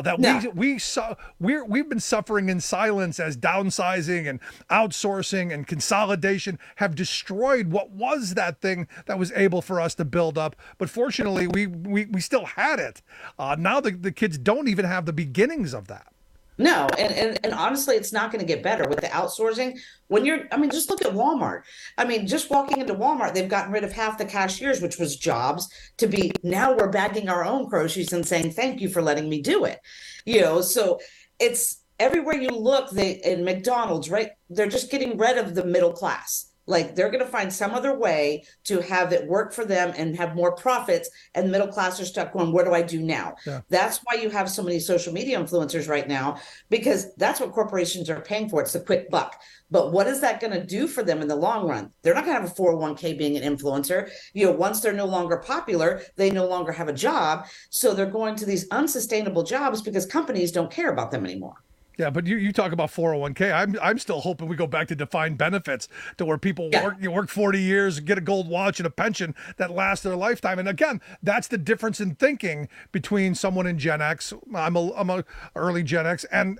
We've been suffering in silence as downsizing and outsourcing and consolidation have destroyed what was that thing that was able for us to build up. But fortunately, we still had it. Now the kids don't even have the beginnings of that. No, and honestly, it's not going to get better with the outsourcing. Just look at Walmart. Just walking into Walmart, they've gotten rid of half the cashiers, which was jobs, to be now we're bagging our own groceries and saying, thank you for letting me do it. So it's everywhere you look, in McDonald's, right? They're just getting rid of the middle class. Like they're going to find some other way to have it work for them and have more profits, and middle class are stuck going, what do I do now? Yeah. That's why you have so many social media influencers right now, because that's what corporations are paying for. It's the quick buck. But what is that going to do for them in the long run? They're not going to have a 401k being an influencer. Once they're no longer popular, they no longer have a job. So they're going to these unsustainable jobs because companies don't care about them anymore. Yeah, but you talk about 401k. I'm still hoping we go back to defined benefits, to where people work 40 years, get a gold watch and a pension that lasts their lifetime. And again, that's the difference in thinking between someone in Gen X. I'm a early Gen X, and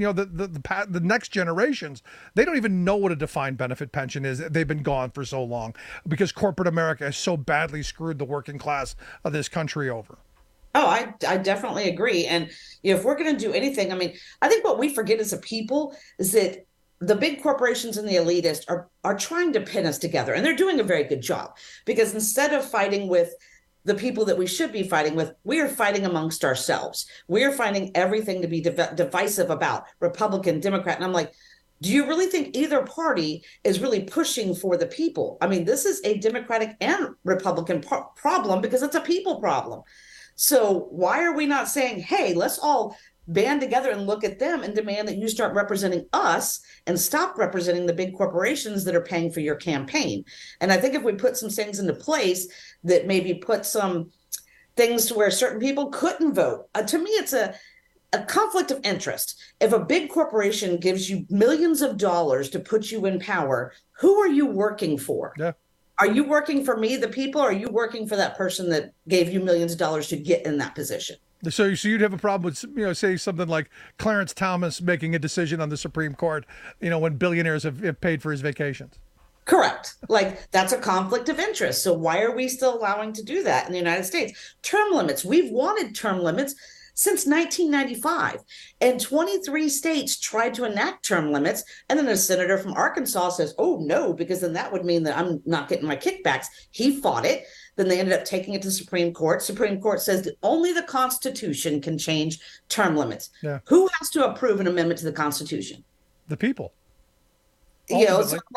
the next generations. They don't even know what a defined benefit pension is. They've been gone for so long because corporate America has so badly screwed the working class of this country over. Oh, I definitely agree. And if we're going to do anything, I think what we forget as a people is that the big corporations and the elitists are trying to pin us together. And they're doing a very good job, because instead of fighting with the people that we should be fighting with, we are fighting amongst ourselves. We are finding everything to be divisive about Republican, Democrat. And I'm like, do you really think either party is really pushing for the people? This is a Democratic and Republican problem, because it's a people problem. So why are we not saying, hey, let's all band together and look at them and demand that you start representing us and stop representing the big corporations that are paying for your campaign? And I think if we put some things into place that maybe put some things to where certain people couldn't vote, to me, it's a conflict of interest. If a big corporation gives you millions of dollars to put you in power, who are you working for? Yeah. Are you working for me, the people, or are you working for that person that gave you millions of dollars to get in that position? So you'd have a problem with, say something like Clarence Thomas making a decision on the Supreme Court, when billionaires have paid for his vacations. Correct. Like, that's a conflict of interest. So why are we still allowing to do that in the United States? Term limits. We've wanted term limits since 1995. And 23 states tried to enact term limits. And then a senator from Arkansas says, oh, no, because then that would mean that I'm not getting my kickbacks. He fought it. Then they ended up taking it to Supreme Court. Supreme Court says that only the Constitution can change term limits. Yeah. Who has to approve an amendment to the Constitution? The people. So like,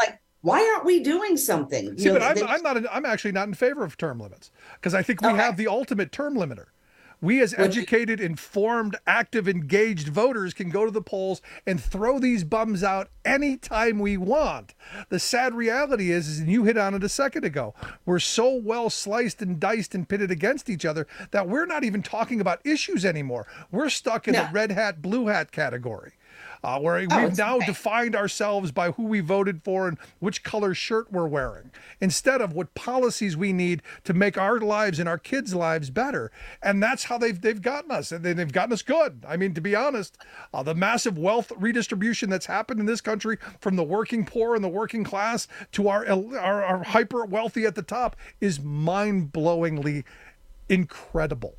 Why aren't we doing something? See, but I'm actually not in favor of term limits, because I think we have the ultimate term limiter. We as educated, informed, active, engaged voters can go to the polls and throw these bums out anytime we want. The sad reality is, and you hit on it a second ago, we're so well sliced and diced and pitted against each other that we're not even talking about issues anymore. We're stuck in the red hat, blue hat category. Where we've now defined ourselves by who we voted for and which color shirt we're wearing, instead of what policies we need to make our lives and our kids' lives better. And that's how they've gotten us, and they've gotten us good. I mean, to be honest, the massive wealth redistribution that's happened in this country, from the working poor and the working class to our hyper wealthy at the top, is mind-blowingly incredible.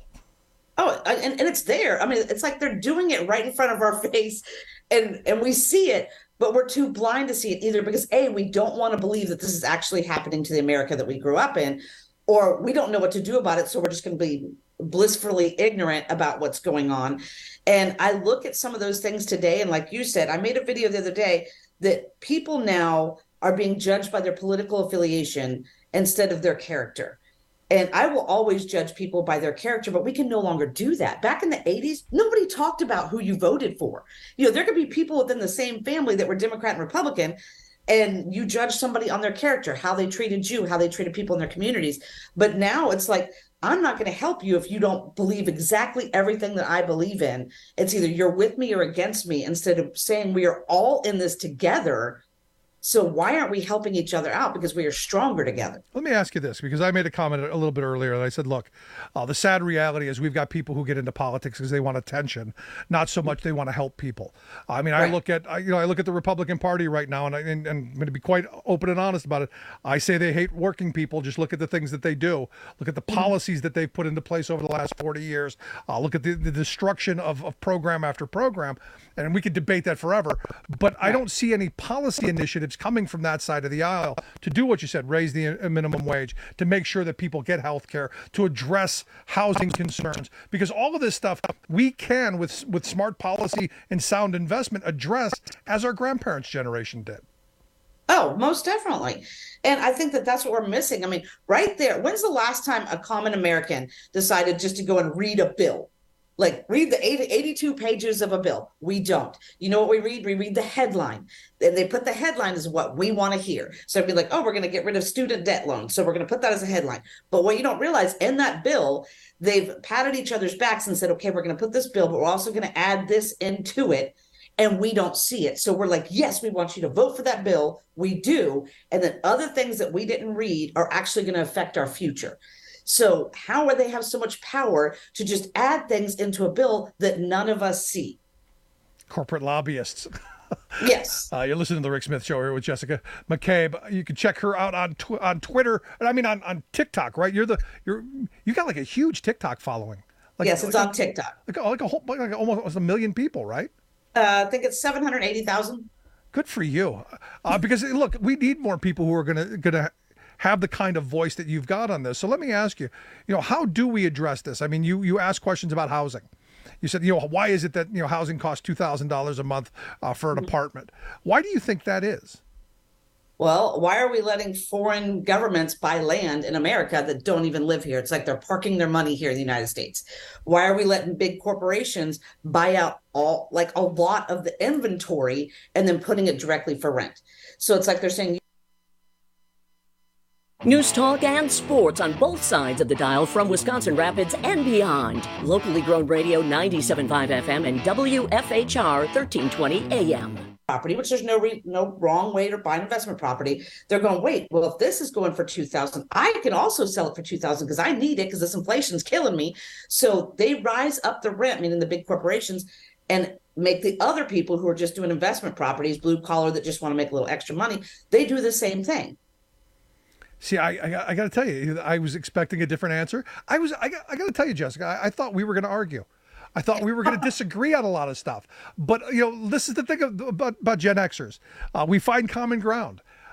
Oh, and it's there. I mean, it's like they're doing it right in front of our face, and we see it, but we're too blind to see it, either because we don't want to believe that this is actually happening to the America that we grew up in, or we don't know what to do about it, so we're just going to be blissfully ignorant about what's going on. And I look at some of those things today, and like you said, I made a video the other day that people now are being judged by their political affiliation instead of their character. And I will always judge people by their character, but we can no longer do that. Back in the 80s, nobody talked about who you voted for. There could be people within the same family that were Democrat and Republican, and you judge somebody on their character, how they treated you, how they treated people in their communities. But now it's like, I'm not going to help you if you don't believe exactly everything that I believe in. It's either you're with me or against me, instead of saying we are all in this together. So why aren't we helping each other out? Because we are stronger together. Let me ask you this, because I made a comment a little bit earlier, and I said, look, the sad reality is we've got people who get into politics because they want attention, not so much they want to help people. I mean, I look at the Republican Party right now, and I'm going to be quite open and honest about it. I say they hate working people. Just look at the things that they do. Look at the policies that they've put into place over the last 40 years. Look at the destruction of program after program, and we could debate that forever. But I don't see any policy initiatives coming from that side of the aisle to do what you said, raise the minimum wage, to make sure that people get health care, to address housing concerns, because all of this stuff we can, with smart policy and sound investment, address as our grandparents' generation did. Oh, most definitely. And I think that that's what we're missing. I mean, right there, when's the last time a common American decided just to go and read a bill? Like, read the 82 pages of a bill. We don't. You know what we read? We read the headline. And they put the headline as what we want to hear. So it'd be like, oh, we're going to get rid of student debt loans, so we're going to put that as a headline. But what you don't realize, in that bill, they've patted each other's backs and said, okay, we're going to put this bill, but we're also going to add this into it. And we don't see it. So we're like, yes, we want you to vote for that bill. We do. And then other things that we didn't read are actually going to affect our future. So how would they have so much power to just add things into a bill that none of us see? Corporate lobbyists. Yes. You're listening to the Rick Smith Show here with Jessica McCabe. You can check her out on Twitter, and I mean on TikTok, right? You got like a huge TikTok following. Yes, it's on TikTok. Like almost 1 million people, right? I think it's 780,000. Good for you, because look, we need more people who are gonna have the kind of voice that you've got on this. So let me ask you, how do we address this? I mean, you ask questions about housing. You said, why is it that, housing costs $2,000 a month for an apartment? Why do you think that is? Well, why are we letting foreign governments buy land in America that don't even live here? It's like they're parking their money here in the United States. Why are we letting big corporations buy out a lot of the inventory and then putting it directly for rent? So it's like they're saying, News talk and sports on both sides of the dial from Wisconsin Rapids and beyond. Locally grown radio 97.5 FM and WFHR 1320 AM. Property, which there's no wrong way to buy an investment property. They're going, wait, well, if this is going for $2,000, I can also sell it for $2,000 because I need it because this inflation's killing me. So they rise up the rent, meaning the big corporations, and make the other people who are just doing investment properties, blue collar, that just want to make a little extra money, they do the same thing. See, I got to tell you, I was expecting a different answer. I got to tell you, Jessica, I thought we were going to argue. I thought we were going to disagree on a lot of stuff. But, this is the thing about Gen Xers. We find common ground.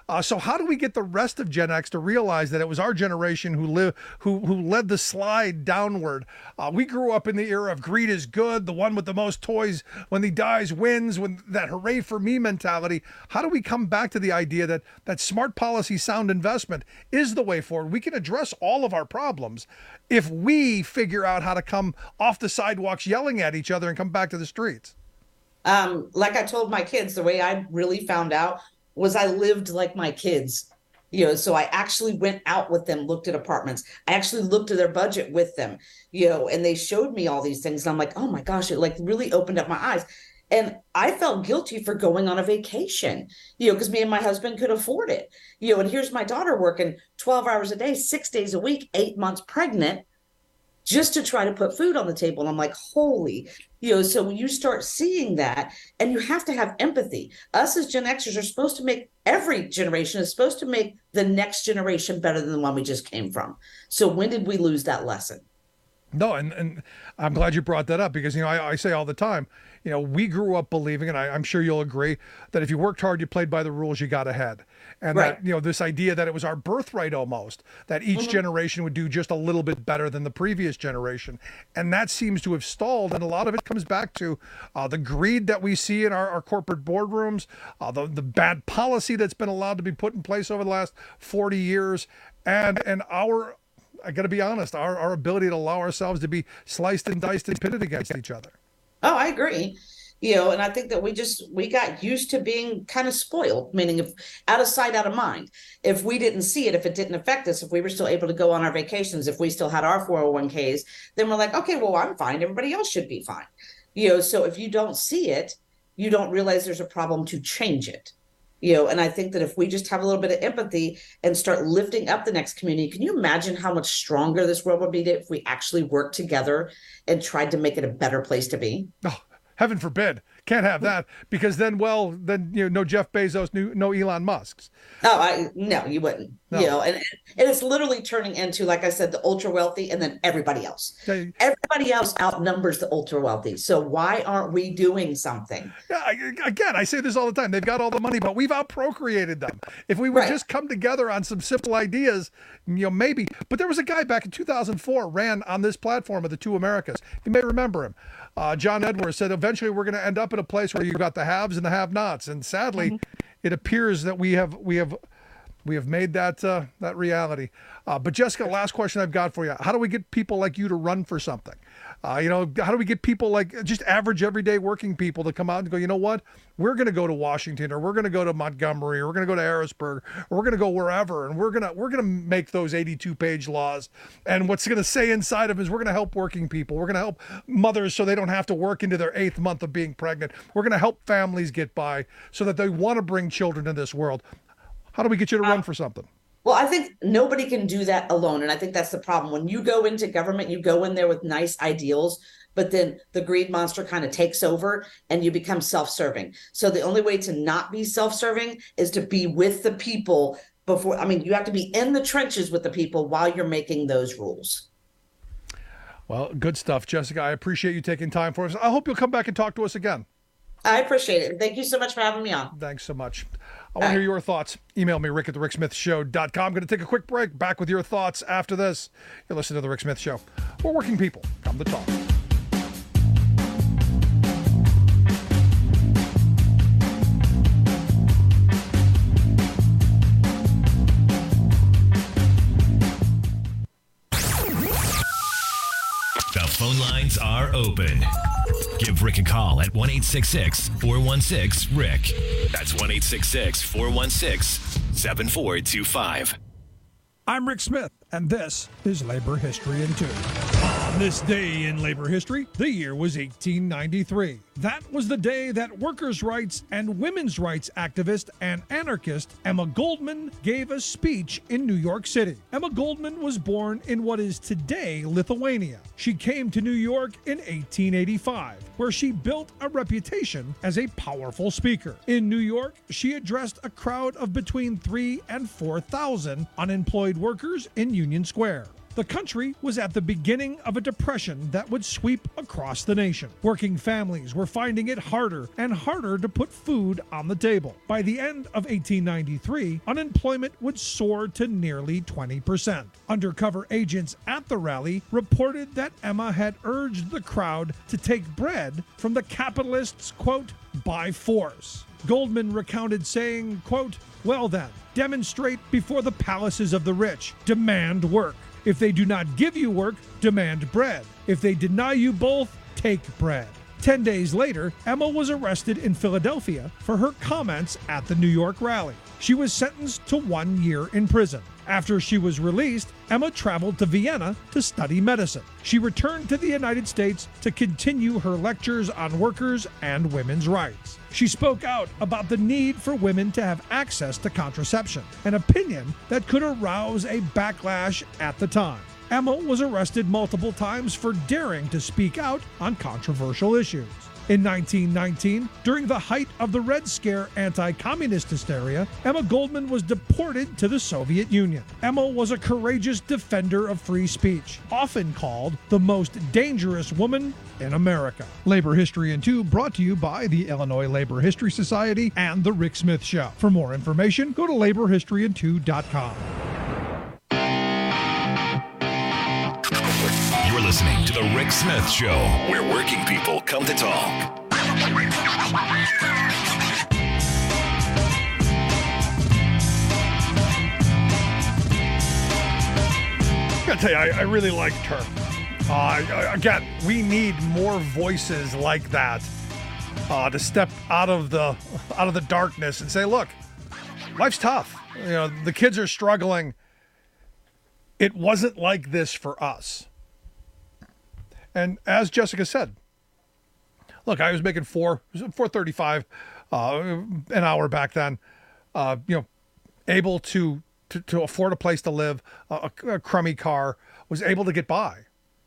So how do we get the rest of Gen X to realize that it was our generation who led the slide downward? We grew up in the era of greed is good, the one with the most toys when he dies wins, when that hooray for me mentality. How do we come back to the idea that smart policy, sound investment is the way forward? We can address all of our problems if we figure out how to come off the sidewalks yelling at each other and come back to the streets. Like I told my kids, the way I really found out was I lived like my kids, so I actually went out with them, looked at apartments. I actually looked at their budget with them, and they showed me all these things. And I'm like, oh my gosh, it like really opened up my eyes. And I felt guilty for going on a vacation, because me and my husband could afford it, and here's my daughter working 12 hours a day, 6 days a week, 8 months pregnant, just to try to put food on the table. And I'm like, holy, so when you start seeing that, and you have to have empathy, us as Gen Xers are supposed to make, every generation is supposed to make the next generation better than the one we just came from. So when did we lose that lesson? No, and I'm glad you brought that up, because, I say all the time, we grew up believing, and I'm sure you'll agree, that if you worked hard, you played by the rules, you got ahead. And right. That, this idea that it was our birthright almost, that each generation would do just a little bit better than the previous generation. And that seems to have stalled. And a lot of it comes back to the greed that we see in our corporate boardrooms, the bad policy that's been allowed to be put in place over the last 40 years. And I got to be honest, our ability to allow ourselves to be sliced and diced and pitted against each other. Oh, I agree. And I think that we got used to being kind of spoiled, meaning if out of sight, out of mind. If we didn't see it, if it didn't affect us, if we were still able to go on our vacations, if we still had our 401ks, then we're like, okay, well, I'm fine. Everybody else should be fine. So if you don't see it, you don't realize there's a problem to change it. And I think that if we just have a little bit of empathy and start lifting up the next community, can you imagine how much stronger this world would be if we actually worked together and tried to make it a better place to be? Oh, heaven forbid. Can't have that, because then no Jeff Bezos, no Elon Musk's. Oh, no, you wouldn't. No. And it's literally turning into, like I said, the ultra wealthy and then everybody else. Okay. Everybody else outnumbers the ultra wealthy. So why aren't we doing something? Yeah, again, I say this all the time. They've got all the money, but we've outprocreated them. If we would just come together on some simple ideas, maybe. But there was a guy back in 2004 ran on this platform of the Two Americas. You may remember him. John Edwards said, eventually we're going to end up in a place where you've got the haves and the have-nots. And sadly, it appears that we have made that reality. But Jessica, last question I've got for you. How do we get people like you to run for something? How do we get people like just average, everyday working people to come out and go, you know what? We're going to go to Washington, or we're going to go to Montgomery, or we're going to go to Harrisburg, or we're going to go wherever, and we're going to make those 82-page laws. And what's going to say inside of them is we're going to help working people. We're going to help mothers so they don't have to work into their 8th month of being pregnant. We're going to help families get by so that they want to bring children to this world. How do we get you to run for something? Well, I think nobody can do that alone. And I think that's the problem. When you go into government, you go in there with nice ideals, but then the greed monster kind of takes over and you become self-serving. So the only way to not be self-serving is to be with the people before. I mean, you have to be in the trenches with the people while you're making those rules. Well, good stuff, Jessica. I appreciate you taking time for us. I hope you'll come back and talk to us again. I appreciate it. Thank you so much for having me on. Thanks so much. I want to hear your thoughts. Email me, rick@thericksmithshow.com. I'm going to take a quick break. Back with your thoughts after this. You're listening to The Rick Smith Show. We're working people. Come to talk. The phone lines are open. Give Rick a call at 1-866-416-RICK. That's 1-866-416-7425. I'm Rick Smith, and this is Labor History in 2. On this day in labor history, the year was 1893. That was the day that workers' rights and women's rights activist and anarchist Emma Goldman gave a speech in New York City. Emma Goldman was born in what is today Lithuania. She came to New York in 1885, where she built a reputation as a powerful speaker. In New York, she addressed a crowd of between 3,000 and 4,000 unemployed workers in Union Square. The country was at the beginning of a depression that would sweep across the nation. Working families were finding it harder and harder to put food on the table. By the end of 1893, unemployment would soar to nearly 20%. Undercover agents at the rally reported that Emma had urged the crowd to take bread from the capitalists, quote, by force. Goldman recounted saying, quote, well then, demonstrate before the palaces of the rich, demand work. If they do not give you work, demand bread. If they deny you both, take bread. 10 days later, Emma was arrested in Philadelphia for her comments at the New York rally. She was sentenced to 1 year in prison. After she was released, Emma traveled to Vienna to study medicine. She returned to the United States to continue her lectures on workers and women's rights. She spoke out about the need for women to have access to contraception, an opinion that could arouse a backlash at the time. Emma was arrested multiple times for daring to speak out on controversial issues. In 1919, during the height of the Red Scare anti-communist hysteria, Emma Goldman was deported to the Soviet Union. Emma was a courageous defender of free speech, often called the most dangerous woman in America. Labor History in 2 brought to you by the Illinois Labor History Society and The Rick Smith Show. For more information, go to laborhistoryin2.com. You're listening to The Rick Smith Show, where working people come to talk. I gotta tell you, I really liked her. Again, we need more voices like that to step out of the darkness and say, look, life's tough. You know, the kids are struggling. It wasn't like this for us. And as Jessica said, look, I was making $4.35 an hour back then. Able to afford a place to live, a crummy car, was able to get by.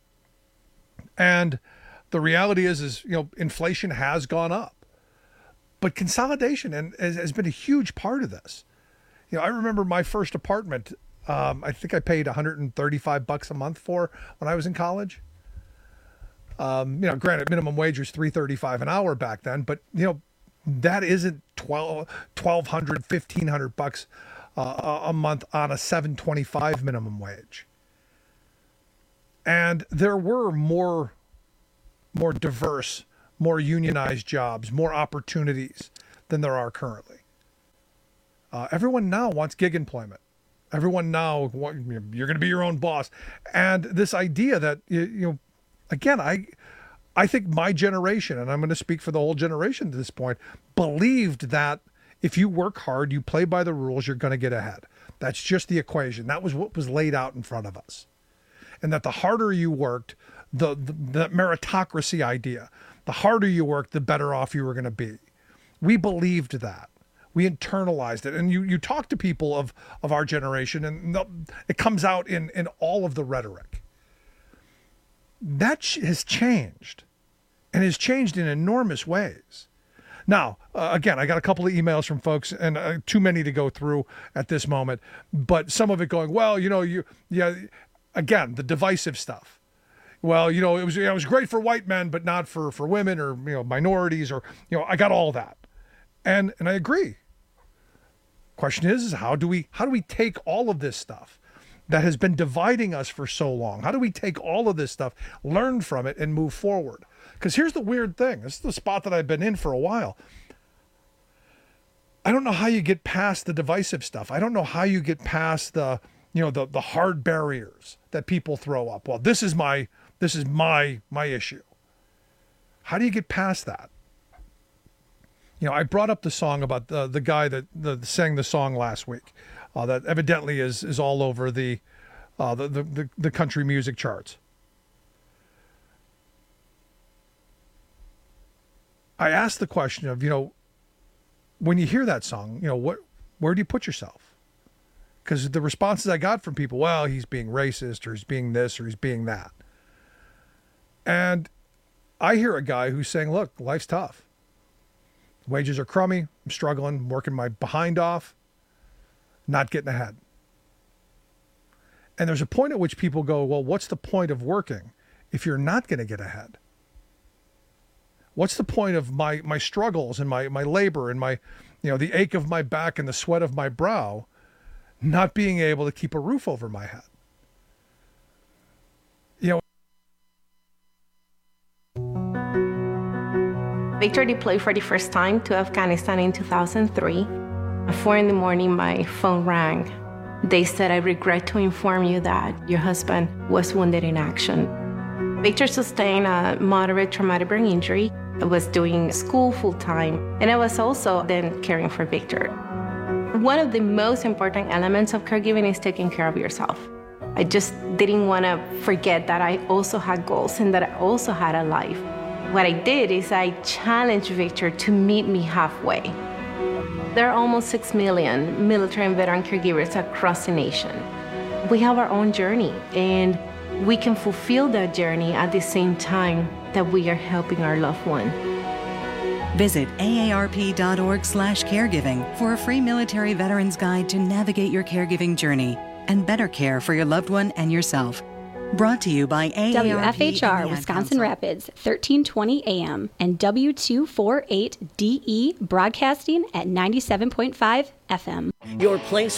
And the reality is inflation has gone up, but consolidation has been a huge part of this. I remember my first apartment. I think I paid $135 a month for when I was in college. Granted, minimum wage was $3.35 an hour back then, but that isn't $1,200, $1,500 a month on a $7.25 minimum wage. And there were more diverse, more unionized jobs, more opportunities than there are currently. Everyone now wants gig employment. Everyone now, you're going to be your own boss. And this idea that, again, I think my generation, and I'm going to speak for the whole generation at this point, believed that if you work hard, you play by the rules, you're going to get ahead. That's just the equation. That was what was laid out in front of us. And that the harder you worked, the meritocracy idea, the harder you worked, the better off you were going to be. We believed that. We internalized it. And you talk to people of our generation, and it comes out in all of the rhetoric. That has changed, and has changed in enormous ways. Now, again, I got a couple of emails from folks, and too many to go through at this moment, but some of it going, well, again, the divisive stuff. Well, it was great for white men, but not for women or minorities, or I got all that, and I agree. Question is how do we take all of this stuff that has been dividing us for so long? How do we take all of this stuff, learn from it, and move forward? Because here's the weird thing. This is the spot that I've been in for a while. I don't know how you get past the divisive stuff. I don't know how you get past the hard barriers that people throw up. Well, this is my issue. How do you get past that? I brought up the song about the guy that sang the song last week. That evidently is all over the country music charts. I asked the question of, when you hear that song, where do you put yourself? Because the responses I got from people, well, he's being racist, or he's being this, or he's being that. And I hear a guy who's saying, look, life's tough. Wages are crummy. I'm struggling, working my behind off, not getting ahead. And there's a point at which people go, well, what's the point of working if you're not going to get ahead? What's the point of my struggles and my labor and my, the ache of my back and the sweat of my brow, not being able to keep a roof over my head? Victor deployed for the first time to Afghanistan in 2003. At 4 a.m, my phone rang. They said, "I regret to inform you that your husband was wounded in action." Victor sustained a moderate traumatic brain injury. I was doing school full-time, and I was also then caring for Victor. One of the most important elements of caregiving is taking care of yourself. I just didn't want to forget that I also had goals and that I also had a life. What I did is I challenged Victor to meet me halfway. There are almost 6 million military and veteran caregivers across the nation. We have our own journey, and we can fulfill that journey at the same time that we are helping our loved one. Visit aarp.org/caregiving for a free military veterans guide to navigate your caregiving journey and better care for your loved one and yourself. Brought to you by AARP WFHR Wisconsin Rapids, 1320 AM, and W248DE broadcasting at 97.5 FM. Your place